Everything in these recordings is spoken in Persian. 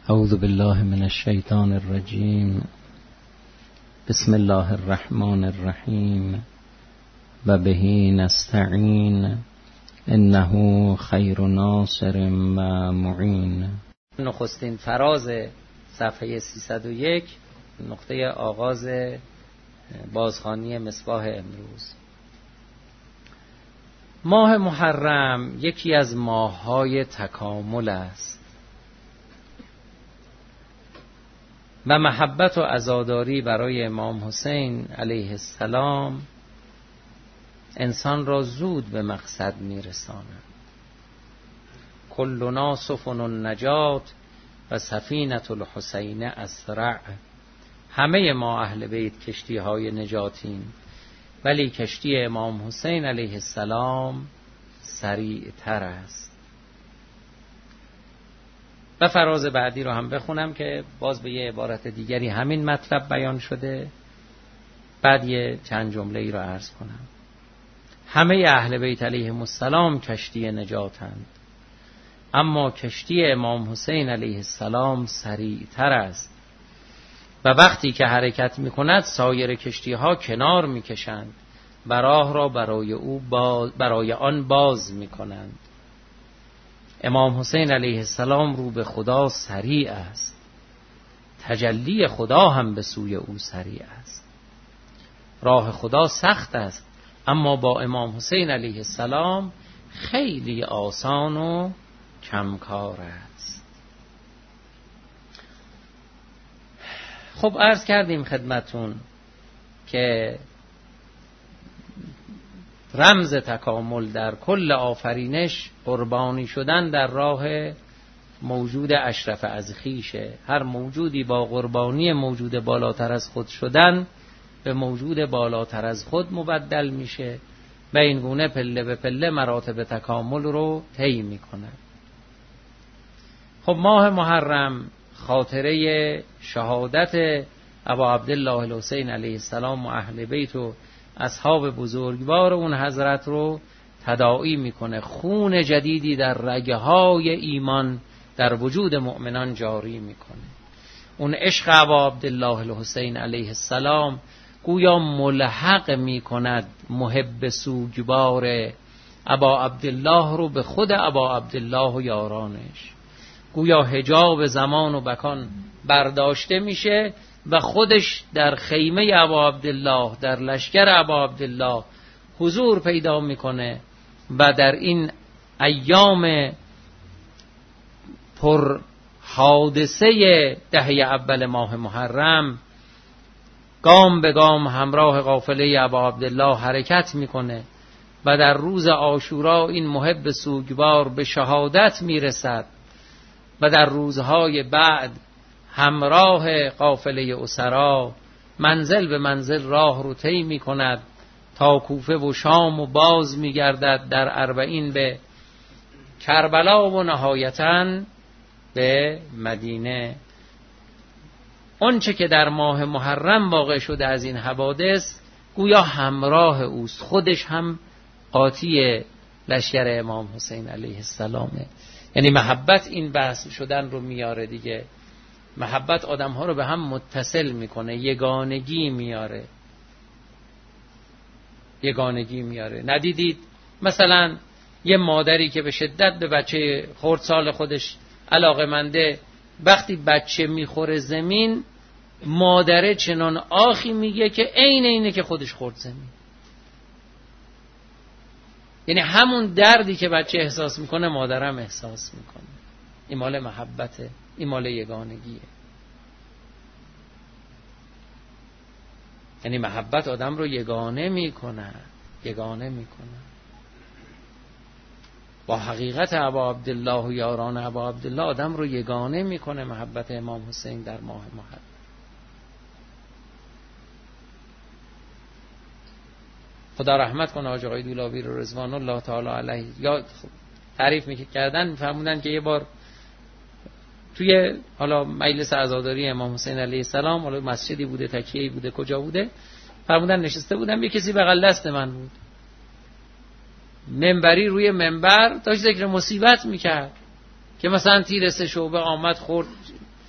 اعوذ بالله من الشیطان الرجیم. بسم الله الرحمن الرحیم و به نستعین انه خیر ناصر و معین. نخستین فراز صفحه 301 نقطه آغاز بازخوانی مصباح امروز. ماه محرم یکی از ماه‌های تکامل است و محبت و عزاداری برای امام حسین علیه السلام انسان را زود به مقصد میرساند. کلنا سفن النجات و سفینة الحسین اسرع. همه ما اهل بیت کشتی های نجاتیم، ولی کشتی امام حسین علیه السلام سریع تر است. و فراز بعدی رو هم بخونم که باز به یه عبارت دیگری همین مطلب بیان شده، بعد یه چند جمله ای رو عرض کنم. همه اهل بیت علیهم السلام کشتی نجاتند، اما کشتی امام حسین علیه السلام سریع تر است و وقتی که حرکت می کند سایر کشتی ها کنار می کشند و راه را برای آن باز می کنند. امام حسین علیه السلام رو به خدا سریع است، تجلی خدا هم به سوی او سریع است. راه خدا سخت است، اما با امام حسین علیه السلام خیلی آسان و کمکار است. خب عرض کردیم خدمتون که رمز تکامل در کل آفرینش قربانی شدن در راه موجود اشرف از خویشه. هر موجودی با قربانی موجود بالاتر از خود شدن به موجود بالاتر از خود مبدل میشه و این گونه پله به پله مراتب تکامل رو طی میکنه. خب ماه محرم خاطره شهادت ابا عبدالله الحسین علیه السلام و اهل بیت و اصحاب بزرگوار اون حضرت رو تداعی میکنه. خون جدیدی در رگهای ایمان در وجود مؤمنان جاری میکنه. اون عشق ابا عبدالله الحسین علیه السلام گویا ملحق میکند محب سوگوار ابا عبدالله رو به خود ابا عبدالله و یارانش. گویا حجاب زمان و مکان برداشته میشه و خودش در خیمه ابا عبدالله، در لشکر ابا عبدالله حضور پیدا میکنه و در این ایام پر حادثه دهه اول ماه محرم گام به گام همراه قافله ابا عبدالله حرکت میکنه و در روز عاشورا این محب سوگوار به شهادت میرسد و در روزهای بعد همراه قافله اسرا منزل به منزل راه رو طی می کند تا کوفه و شام و باز می گردد در اربعین به کربلا و نهایتاً به مدینه. آنچه که در ماه محرم واقع شده از این حوادث گویا همراه اوست، خودش هم قاطی لشکر امام حسین علیه السلامه. یعنی محبت این بحث شدن رو میاره دیگه. محبت آدم‌ها رو به هم متصل میکنه، یگانگی میاره. ندیدید مثلا یه مادری که به شدت به بچه خردسال خودش علاقه‌منده، وقتی بچه میخوره زمین مادره چنان آخی میگه که عین اینه که خودش خورد زمین. یعنی همون دردی که بچه احساس میکنه مادرم احساس میکنه. این مال محبته، این مال یگانگیه. یعنی محبت آدم رو یگانه میکنه. با حقیقت ابا عبدالله و یاران ابا عبدالله آدم رو یگانه میکنه محبت امام حسین در ماه محرم. خدا رحمت کنه حاج آقای دولابی رو رضوان الله تعالی علیه. یا تعریف میکردن، فرمودن که یه بار توی حالا مجلس عزاداری امام حسین علیه السلام، حالا مسجدی بوده، تکیه‌ای بوده، کجا بوده، فرمودن نشسته بودم، یه کسی بغل دست من بود، منبری روی منبر داشت ذکر مصیبت میکرد که مثلا تیر 3 شعبه آمد خورد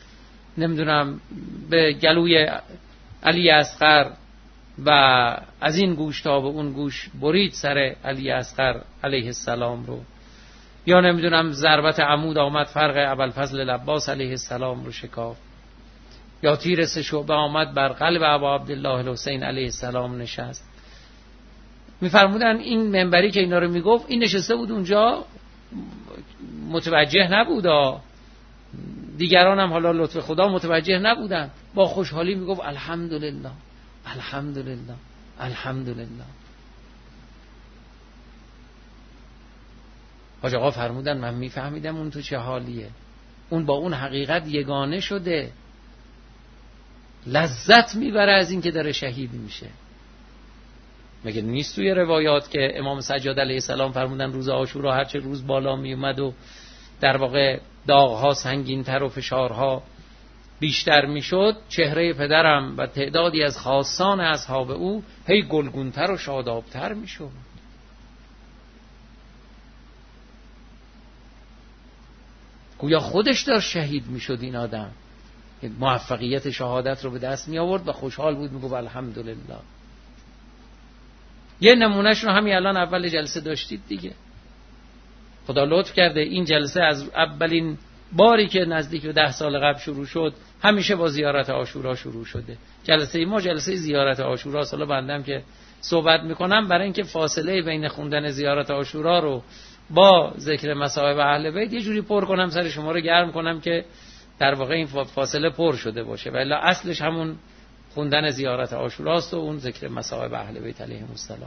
نمیدونم به گلوی علی اصغر و از این گوش تا به اون گوش برید سر علی اصغر علیه السلام رو، یا نمیدونم ضربت عمود آمد فرق ابوالفضل العباس علیه السلام رو شکاف، یا تیر 3 شعبه آمد بر قلب ابا عبدالله الحسین علیه السلام نشست. میفرمودن این منبری که اینا رو میگفت، این نشسته بود اونجا متوجه نبود، دیگران هم حالا لطف خدا متوجه نبودن، با خوشحالی میگفت الحمدلله الحمدلله الحمدلله. حاج آقا فرمودن من میفهمیدم اون تو چه حالیه، اون با اون حقیقت یگانه شده، لذت میبره از این که داره شهید میشه. مگه نیست توی روایات که امام سجاد علیه السلام فرمودن روز عاشورا هرچه روز بالا میومد و در واقع داغها سنگین‌تر و فشارها بیشتر میشد، چهره پدرم و تعدادی از خاصان اصحاب او هی گلگونتر و شادابتر میشد. گویا خودش داشت شهید میشد این آدم، موفقیت شهادت رو به دست می آورد و خوشحال بود، میگفت الحمدلله. یه نمونهش رو همین الان اول جلسه داشتید دیگه. خدا لطف کرده این جلسه از اولین باری که نزدیک به 10 سال قبل شروع شد همیشه با زیارت عاشورا شروع شده. جلسه ما جلسه زیارت عاشورا. حالا بندم که صحبت میکنم برای اینکه فاصله بین خوندن زیارت عاشورا رو با ذکر مصائب اهل بیت یه جوری پر کنم، سر شما رو گرم کنم که در واقع این فاصله پر شده باشه، ولی اصلش همون خوندن زیارت عاشوراست و اون ذکر مصائب اهل بیت علیهم السلام.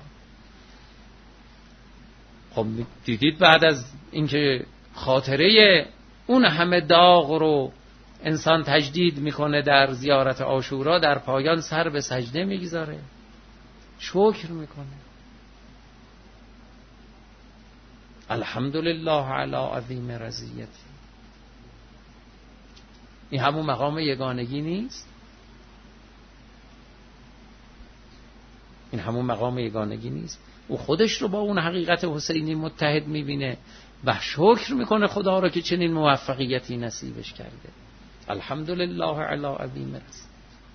خب دیدید بعد از اینکه خاطره اون همه داغ رو انسان تجدید میکنه در زیارت عاشورا، در پایان سر به سجده میگذاره، شکر میکنه، الحمدلله علی عظیم رضیتی. این همون مقام یگانگی نیست؟ این همون مقام یگانگی نیست؟ او خودش رو با اون حقیقت حسینی متحد میبینه و شکر میکنه خدا رو که چنین موفقیتی نصیبش کرده. الحمدلله علی عظیم رضیتی.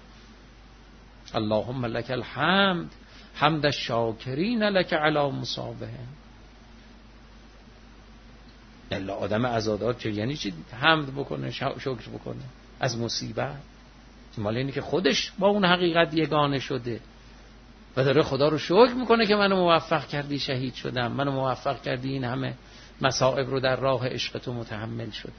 اللهم لك الحمد حمد الشاکرین لك علی مصابهم. الا آدم عزادار چه یعنی چی حمد بکنه، شکر بکنه از مصیبت؟ مال اینه که خودش با اون حقیقت یگانه شده و داره خدا رو شکر میکنه که منو موفق کردی شهید شدم، منو موفق کردی این همه مصائب رو در راه عشق تو متحمل شدم.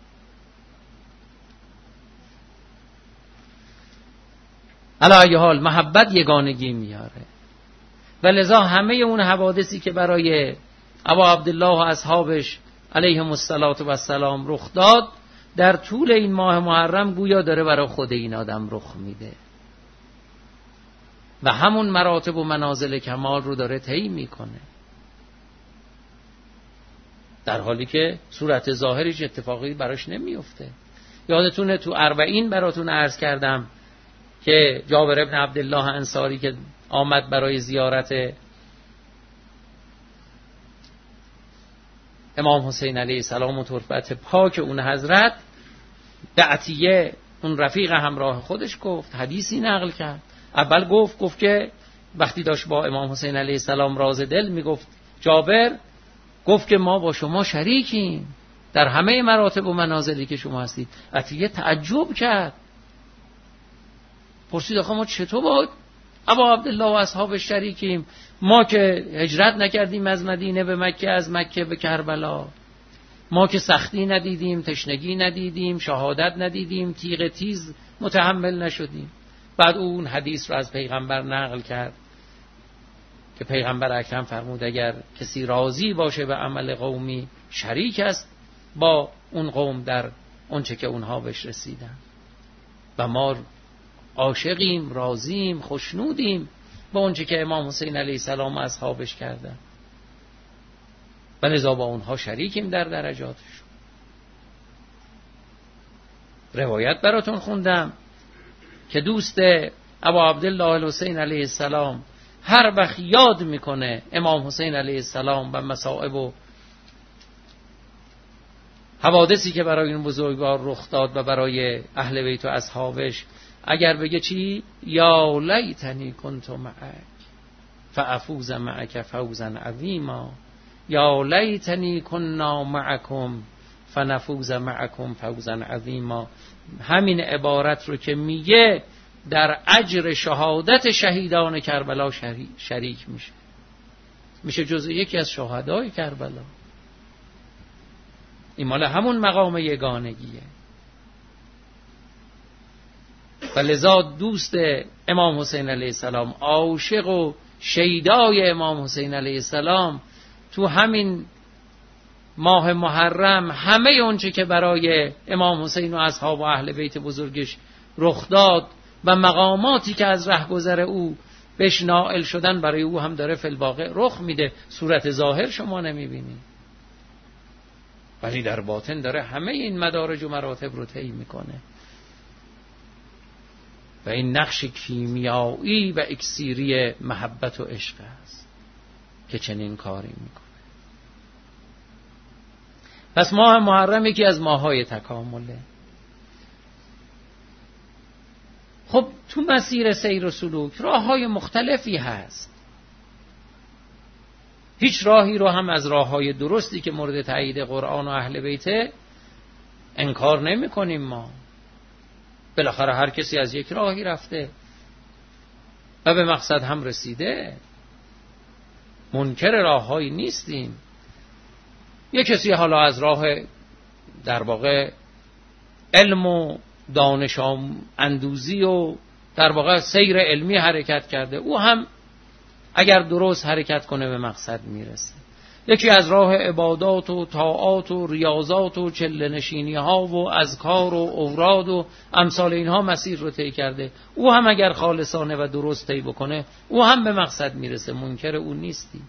علی ای حال محبت یگانگی میاره و لذا همه اون حوادثی که برای ابا عبدالله و اصحابش علیهم السلام رخ داد در طول این ماه محرم گویا داره برای خود این آدم رخ میده و همون مراتب و منازل کمال رو داره طی میکنه، در حالی که صورت ظاهرش اتفاقی براش نمیفته. یادتونه تو 40 براتون عرض کردم که جابر ابن عبدالله انصاری که آمد برای زیارت امام حسین علیه السلام و تربت پاک اون حضرت، به عطیه اون رفیق همراه خودش گفت، حدیثی نقل کرد. اول گفت که وقتی داشت با امام حسین علیه السلام راز دل میگفت، جابر گفت که ما با شما شریکیم در همه مراتب و منازلی که شما هستید. عطیه تعجب کرد، پرسید آخه ما چطور با ابا عبدالله و اصحاب شریکیم؟ ما که هجرت نکردیم از مدینه به مکه، از مکه به کربلا، ما که سختی ندیدیم، تشنگی ندیدیم، شهادت ندیدیم، تیغ تیز متحمل نشدیم. بعد اون حدیث رو از پیغمبر نقل کرد که پیغمبر اکرم فرمود اگر کسی راضی باشه به عمل قومی، شریک است با اون قوم در اونچه که اونها بهش رسیدن و ما عاشقیم، راضیم، خوشنودیم با اونچه که امام حسین علیه السلام و اصحابش کردن و لذا با اونها شریکیم در درجاتشون. روایت براتون خوندم که دوست ابا عبدالله الحسین علیه السلام هر وقت یاد میکنه امام حسین علیه السلام و مصائب و حوادثی که برای این بزرگوار رخ داد و برای اهل بیت و اصحابش، اگر بگه چی؟ یا لیتنی کنت معک فافوز معک فوزا عظیما، یا لیتنی کنا معکم فنفوز معکم فوزا عظیما. همین عبارت رو که میگه در اجر شهادت شهیدان کربلا شریک میشه جزء یکی از شهدای کربلا. این مال همون مقام یگانگیه. و لذا دوست امام حسین علیه السلام، عاشق و شیدای امام حسین علیه السلام، تو همین ماه محرم همه اونچه که برای امام حسین و اصحاب و اهل بیت بزرگش رخ داد و مقاماتی که از رهگذر او بهش نائل شدن برای او هم داره فی الواقع رخ میده. صورت ظاهر شما نمیبینید، ولی در باطن داره همه این مدارج و مراتب رو طی میکنه. و این نقش کیمیایی و اکسیری محبت و عشق است که چنین کاری میکنه. پس ماه محرم یکی از ماه‌های تکامله. خب تو مسیر سیر و سلوک راه‌های مختلفی هست. هیچ راهی رو هم از راه‌های درستی که مورد تایید قرآن و اهل بیت انکار نمی کنیم. ما بالاخره هر کسی از یک راهی رفته و به مقصد هم رسیده، منکر راه‌هایی نیستیم. یک کسی حالا از راه در واقع علم و دانش اندوزی و در واقع سیر علمی حرکت کرده، او هم اگر درست حرکت کنه به مقصد میرسه. یکی از راه عبادات و طاعات و ریاضات و چله نشینی ها و اذکار و اوراد و امثال اینها مسیر رو طی کرده، او هم اگر خالصانه و درست طی بکنه او هم به مقصد میرسه، منکر او نیستی.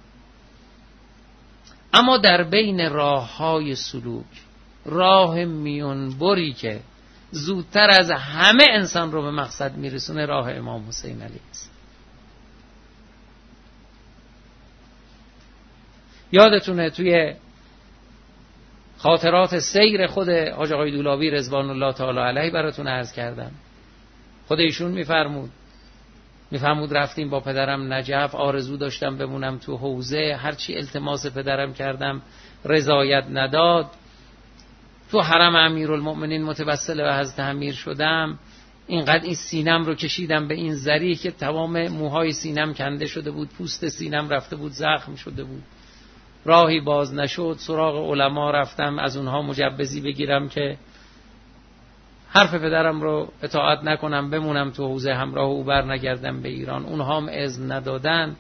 اما در بین راه‌های سلوک راه میونبری که زودتر از همه انسان رو به مقصد میرسونه راه امام حسین علیه السلام. یادتونه توی خاطرات سیر خود حاج آقای دولابی رضوان الله تعالی علیه براتون عرض کردم، خود ایشون میفرمود رفتیم با پدرم نجف، آرزو داشتم بمونم تو حوزه، هرچی التماس پدرم کردم رضایت نداد، تو حرم امیرالمؤمنین متوسل به حضرت امیر شدم، اینقدر این سینم رو کشیدم به این ذریح که تمام موهای سینم کنده شده بود، پوست سینم رفته بود، زخم شده بود، راهی باز نشد. سراغ علما رفتم از اونها مجوزی بگیرم که حرف پدرم رو اطاعت نکنم، بمونم تو حوزه همراه او بر نگردم به ایران. اونها هم اذن ندادن.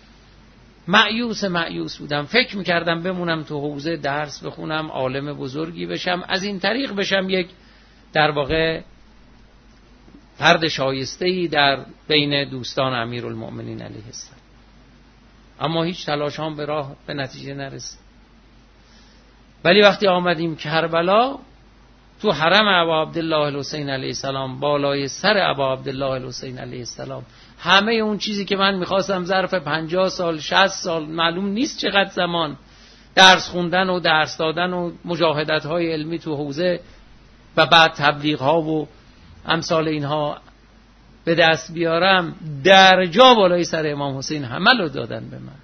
مایوس بودم، فکر میکردم بمونم تو حوزه درس بخونم، عالم بزرگی بشم، از این طریق بشم یک در واقع فرد شایسته‌ای در بین دوستان امیرالمؤمنین علیه السلام. اما هیچ تلاش هم به نتیجه نرسید. ولی وقتی آمدیم کربلا، تو حرم ابا عبدالله الحسین علیه السلام، بالای سر ابا عبدالله الحسین علیه السلام، همه اون چیزی که من میخواستم ظرف 50 سال 60 سال معلوم نیست چقدر زمان درس خوندن و درس دادن و مجاهدت های علمی تو حوزه و بعد تبلیغ ها و امثال اینها به دست بیارم، در جا بالای سر امام حسین همه رو دادن به من.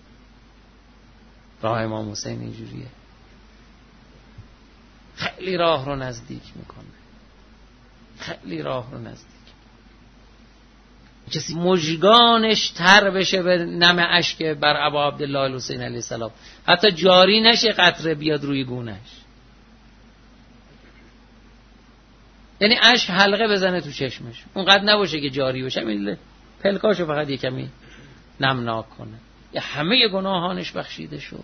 راه امام حسین اینجوریه، خیلی راه رو نزدیک میکنه، خیلی راه رو نزدیک. کسی مژگانش تر بشه به نم اشک بر ابا عبدالله الحسین علیه السلام، حتی جاری نشه قطره بیاد روی گونش، یعنی اشک حلقه بزنه تو چشمش، اونقدر نباشه که جاری بشه، این پلکاشو فقط یه کمی نمناک کنه. یا همه گناهانش بخشیده شد.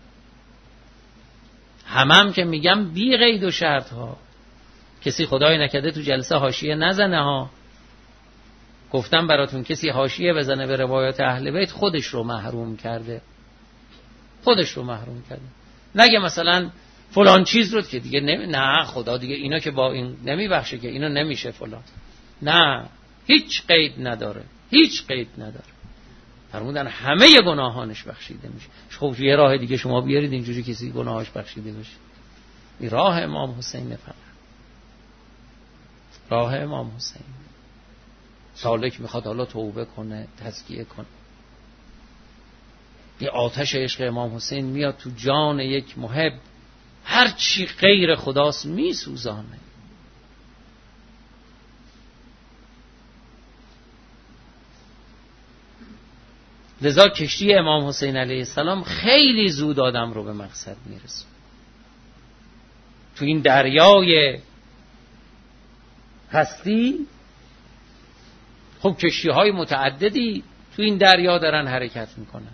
هم که میگم بی قید و شرط ها. کسی خدای نکرده تو جلسه حاشیه نزنه ها. گفتم براتون کسی حاشیه بزنه به روایات اهل بیت خودش رو محروم کرده، خودش رو محروم کرده. نگه مثلا فلان چیز رو که دیگه نه خدا دیگه اینا که با این نمیبخشه که اینو نمیشه فلان، نه، هیچ قید نداره، هیچ قید نداره. فرمودن همه گناهانش بخشیده میشه. خب یه راه دیگه شما بیارید اینجوری کسی گناهاش بخشیده بشه. این راه امام حسین فقط راه امام حسین. سالک میخواد حالا توبه کنه، تزکیه کنه. یه آتش عشق امام حسین میاد تو جان یک محب، هر چی غیر خداست میسوزانه. لذا کشتی امام حسین علیه السلام خیلی زود آدم رو به مقصد میرسه. تو این دریای هستی خب کشتی های متعددی تو این دریا دارن حرکت میکنن،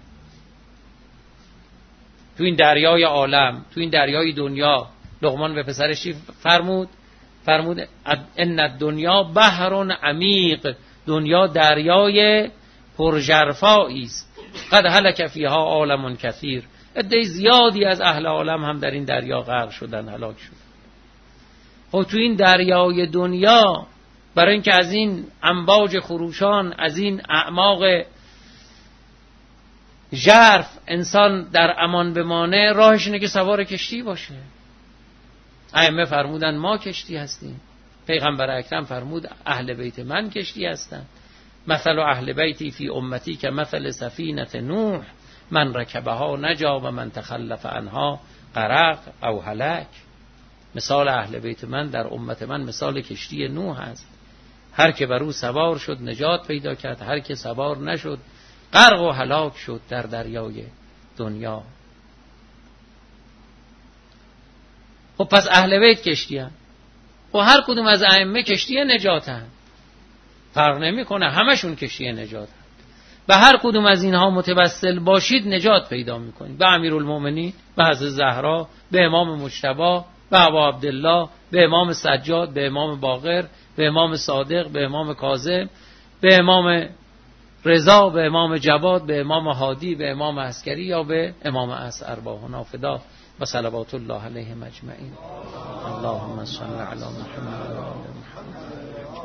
تو این دریای عالم، تو این دریای دنیا. لقمان به پسرش چی فرمود ان الدنیا بحر عمیق، دنیا دریای پرژرفایی است. قد هلک فیها عالم کثیر، عده زیادی از اهل عالم هم در این دریا غرق شدن، هلاک شدن. خب تو این دریای دنیا برای اینکه از این امواج خروشان، از این اعماق ژرف انسان در امان بمانه، راهش اینه که سوار کشتی باشه. ائمه فرمودن ما کشتی هستیم. پیغمبر اکرم فرمود اهل بیت من کشتی هستند. مثل اهل بیتی فی امتی که مثل سفینه نوح، من رکبها نجا و من تخلف عنها غرق او هلک. مثال اهل بیت من در امت من مثال کشتی نوح است. هر که بر او سوار شد نجات پیدا کرد، هر که سوار نشد غرق و هلاک شد در دریای دنیا. خب پس اهل بیت کشتی هم و هر کدوم از ائمه کشتی نجات هم، فرق نمی کنه، همشون کشتی نجات هم. به هر کدوم از اینها متوسل باشید نجات پیدا میکنید. به امیرالمومنین، به حضرت زهرا، به امام مجتبی، به ابا عبدالله، به امام سجاد، به امام باقر، به امام صادق، به امام کاظم، به امام رضا، به امام جواد، به امام هادی، به امام عسکری یا به امام ارواحنا فدا و صلوات الله علیهم اجمعین. اللهم صل علی محمد و آل محمد.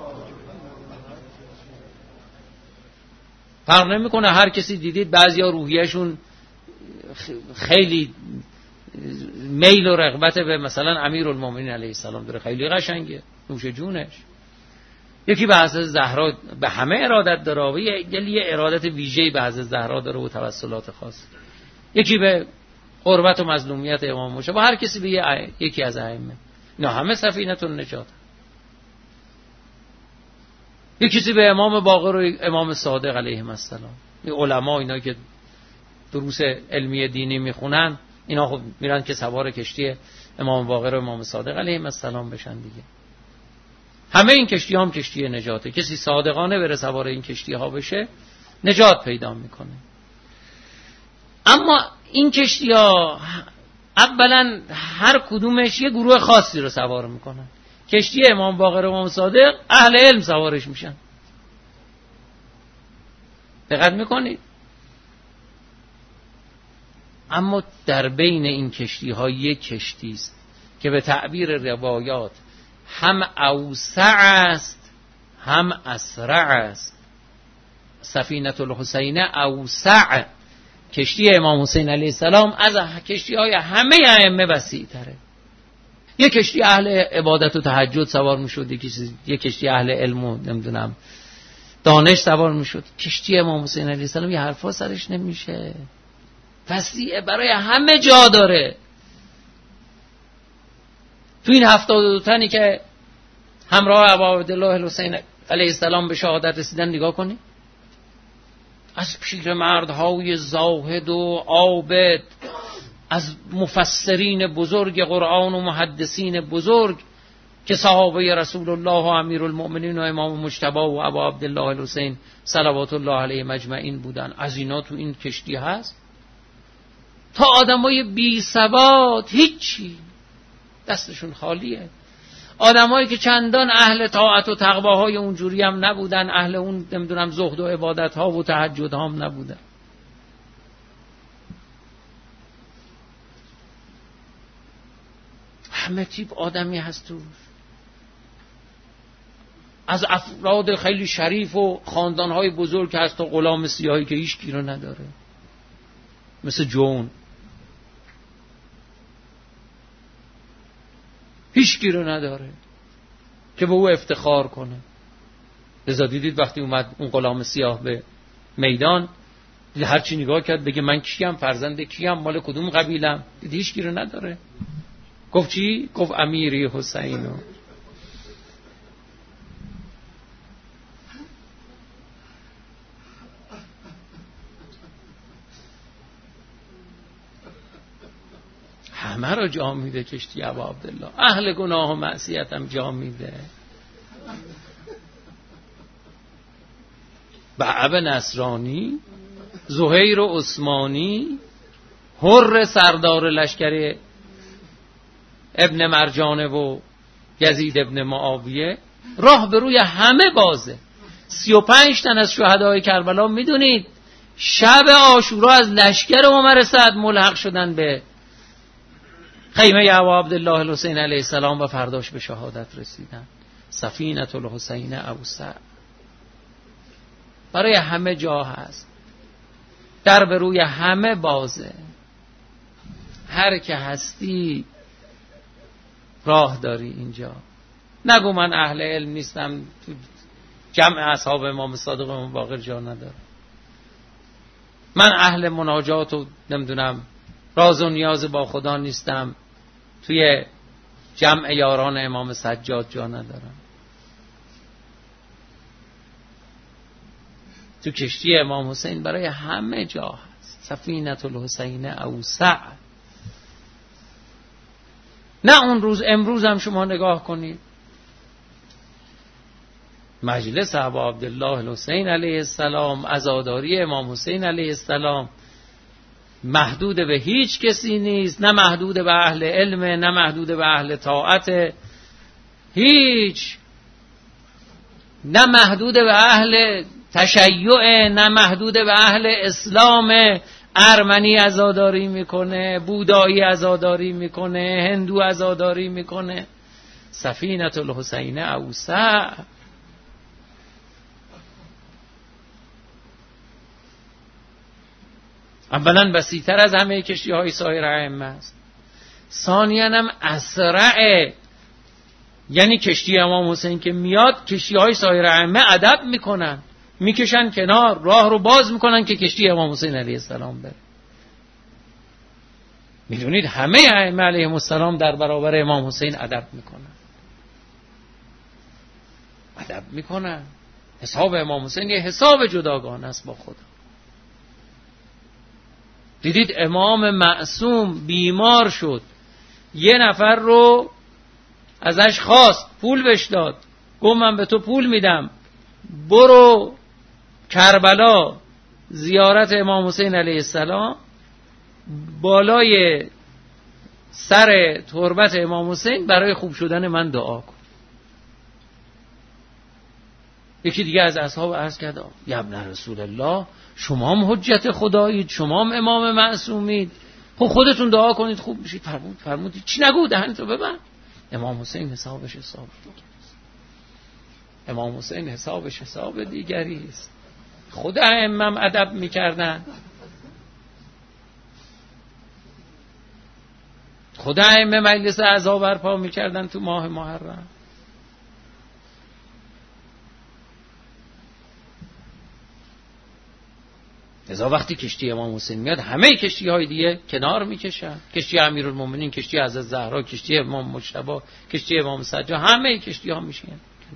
فرق نمیکنه هر کسی دیدید بعضیا روحیه‌شون خیلی میل و رغبت به مثلا امیرالمومنین علیه السلام داره، خیلی قشنگه، نوش جونش. یکی به حضرت زهرا به همه ارادت داره و یه ارادت ویژه‌ای به حضرت زهرا داره و توسلات خاص. یکی به قربت و مظلومیت امام موسی، با هر کسی به یکی از ائمه. اینا همه سفینه النجات. یکی کسی به امام باقر و امام صادق علیهم السلام. این علما اینا که دروس علمی دینی میخونن، اینا خب میرن که سوار کشتی امام باقر و امام صادق علیهم السلام بشن دیگه. همه این کشتی هم کشتی نجاته. کسی صادقانه بره سوار این کشتی ها بشه نجات پیدا میکنه. اما این کشتی ها اولا هر کدومش یه گروه خاصی رو سوار میکنن. کشتی امام باقر و امام صادق اهل علم سوارش میشن. دقت میکنید؟ اما در بین این کشتی ها یک کشتی است که به تعبیر روایات هم اوسع است هم اسرع است. سفینه الحسین اوسع، کشتی امام حسین علیه السلام از کشتی های همه ائمه وسیع تره. یک کشتی اهل عبادت و تهجد سوار میشد، یک کشتی اهل علم و نمیدونم دانش سوار میشد. کشتی امام حسین علیه السلام یه حرفا سرش نمیشه، وسیعه، برای همه جا داره. تو این 72 تنی که همراه ابا عبدالله الحسین علیه السلام به شهادت رسیدن نگاه کنی. از پیرمردهای زاهد و عابد، از مفسرین بزرگ قرآن و محدثین بزرگ که صحابه رسول الله و امیرالمؤمنین و امام مجتبی و ابا عبدالله الحسین صلوات الله علیهم اجمعین بودن، از اینا تو این کشتی هست. تا آدمای بی ثبات هیچی، دستشون خالیه. آدمایی که چندان اهل طاعت و تقواهای اونجوری هم نبودن، اهل اون نمیدونم زهد و عبادت ها و تهجد ها هم نبودن. همه تیپ آدمی هست تو، از افراد خیلی شریف و خاندانهای بزرگ هست تا غلام سیاهی که هیچ کی رو نداره، مثل جون. هیچ کی رو نداره که به او افتخار کنه. لذا دیدید وقتی اومد اون غلام سیاه به میدان، هر چی نگاه کرد بگه من کیم، فرزند کیم، مال کدوم قبیلم، دید هیچ کی رو نداره. گفت چی؟ گفت امیری حسینو. همه را جا میده کشتی ابا عبدالله، اهل گناه و معصیت هم جا میده. بعب نصرانی، زهیر و عثمانی، حر سردار لشکر ابن مرجانه و یزید ابن معاویه، راه به روی همه بازه. 35 تن از شهدای کربلا میدونید شب عاشورا از لشکر عمر سعد ملحق شدن به خیمه ابا عبدالله الحسین علیه السلام و فرداش به شهادت رسیدن. سفینة الحسین اوسع، برای همه جا هست، در به روی همه بازه. هر که هستی راه داری اینجا. نگو من اهل علم نیستم، تو جمع اصحاب امام صادق امام باقر جا ندارم، من اهل مناجات و نمیدونم راز و نیاز با خدا نیستم، توی جمع یاران امام سجاد جا ندارم. تو کشتی امام حسین برای همه جا هست. سفینة الحسین اوسع. نه اون روز، امروز هم شما نگاه کنید مجلس ابا عبدالله الحسین علیه السلام، عزاداری امام حسین علیه السلام محدود به هیچ کسی نیست، نه محدود به اهل علم، نه محدود به اهل طاعت، هیچ، نه محدود به اهل تشیع، نه محدود به اهل اسلام. ارمنی عزاداری میکنه، بودایی عزاداری میکنه، هندو عزاداری میکنه. سفینة الحسین اوسع. اولا وسیع‌تر از همه کشتی های سایر ائمه است. ثانیاً هم اسرع، یعنی کشتی امام حسین که میاد کشتی های سایر ائمه ادب میکنن، میکشن کنار، راه رو باز میکنن که کشتی امام حسین علیه السلام بره. میدونید همه ائمه علیهم السلام در برابر امام حسین ادب میکنن. حساب امام حسین یه حساب جداگانه است با خدا. دیدید امام معصوم بیمار شد، یه نفر رو ازش خواست، پول بهش داد، گفت من به تو پول میدم، برو کربلا زیارت امام حسین علیه السلام، بالای سر تربت امام حسین برای خوب شدن من دعا کن. یکی دیگه از اصحاب عرض کرد یا ابن رسول الله، شما هم حجت خدایید، شما هم امام معصومید، خودتون دعا کنید خوب بشید. فرمودید چی نگو، دهنتو ببند. امام حسین حسابش حساب دیگری است. امام حسین حسابش حساب دیگری است. خود ائمه ادب میکردن، خود ائمه مجلس اعضا برپا میکردن تو ماه محرم. لذا وقتی کشتی امام حسین میاد همه کشتی های دیگه کنار میکشن. کشتی امیرالمومنین، کشتی حضرت زهرا، کشتی امام مجتبی، کشتی امام سجاد، همه کشتی ها میشن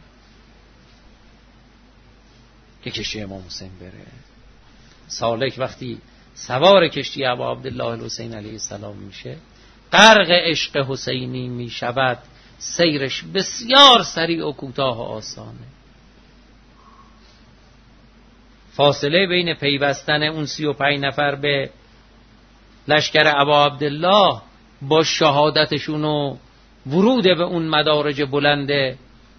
که کشتی امام حسین بره. سالک وقتی سوار کشتی ابا عبدالله الحسین علیه السلام میشه، غرق عشق حسینی میشود، سیرش بسیار سریع و کوتاه و آسانه. فاصله بین پیوستن اون 35 نفر به لشکر ابا عبدالله با شهادتشون و ورود به اون مدارج بلند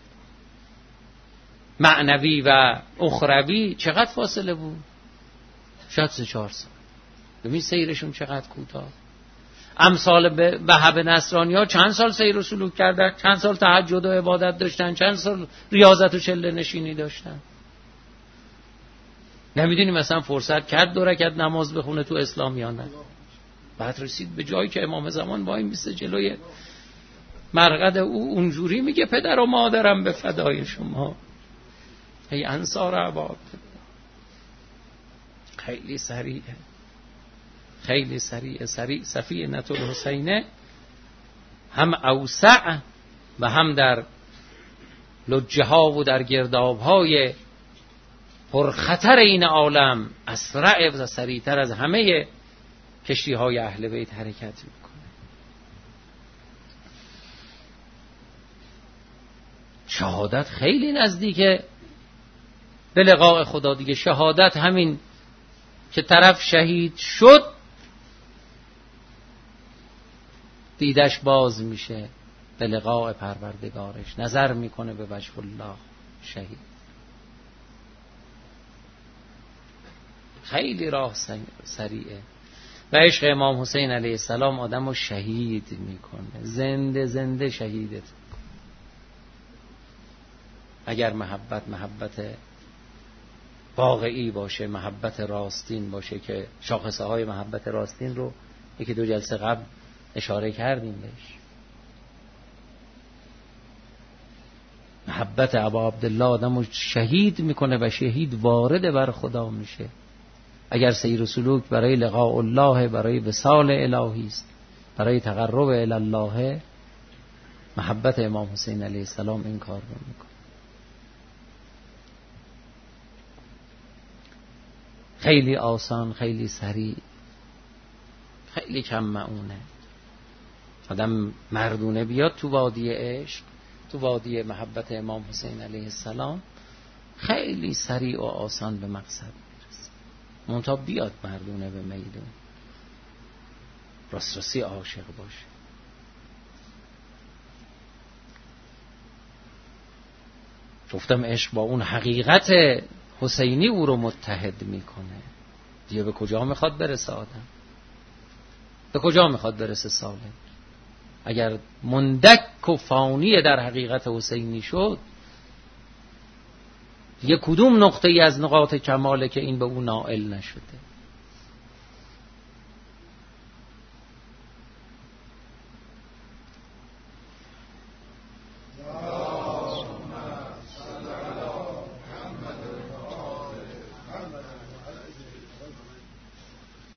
معنوی و اخروی چقدر فاصله بود؟ شاید 3-4 سال. ببین سیرشون چقدر کوتاه. امثال وهب نصرانی ها چند سال سیر و سلوک کردن، چند سال تهجد و عبادت داشتن، چند سال ریاضت و چله نشینی داشتن. نمیدونی مثلا فرصت کرد 2 رکعت نماز بخونه تو اسلام یا نه؟ بعد رسید به جایی که امام زمان وای میسته جلوی مرقد او اونجوری میگه پدر و مادرم به فدای شما ای انصار ابا عبدالله. خیلی سریعه، خیلی سریع سفینة الحسینه هم اوسع و هم در لجه ها و در گرداب های پرخطر این عالم اسرع و سریعتر از همه کشتی های اهل بیت حرکت میکنه. شهادت خیلی نزدیکه به لقاء خدا دیگه. شهادت همین که طرف شهید شد دیدش باز میشه به لقاء پروردگارش، نظر میکنه به وجه الله شهید. خیلی راه سریعه و عشق امام حسین علیه السلام آدم رو شهید میکنه، زنده زنده شهیدت. اگر محبت واقعی باشه، محبت راستین باشه، که شاخصه های محبت راستین رو یکی دو جلسه قبل اشاره کردیم بهش. محبت ابا عبدالله آدم رو شهید میکنه و شهید وارد بر خدا میشه. اگر سیر و سلوک برای لقاء الله، برای وصال الهی است، برای تقرب الی الله، محبت امام حسین علیه السلام این کار رو میکنه. خیلی آسان، خیلی سریع، خیلی کم معونه. آدم مردونه بیاد تو وادی عشق، تو وادی محبت امام حسین علیه السلام، خیلی سریع و آسان به مقصد میرسه. منتها بیاد مردونه به میدون، راستی عاشق باشه. گفتم عشق با اون حقیقت حسینی او رو متحد میکنه. دیگه به کجا میخواد برسه آدم؟ به کجا میخواد برسه سالم؟ اگر مندک و فانی در حقیقت حسینی شد، دیگه کدوم نقطه ای از نقاط کماله که این به او نائل نشده؟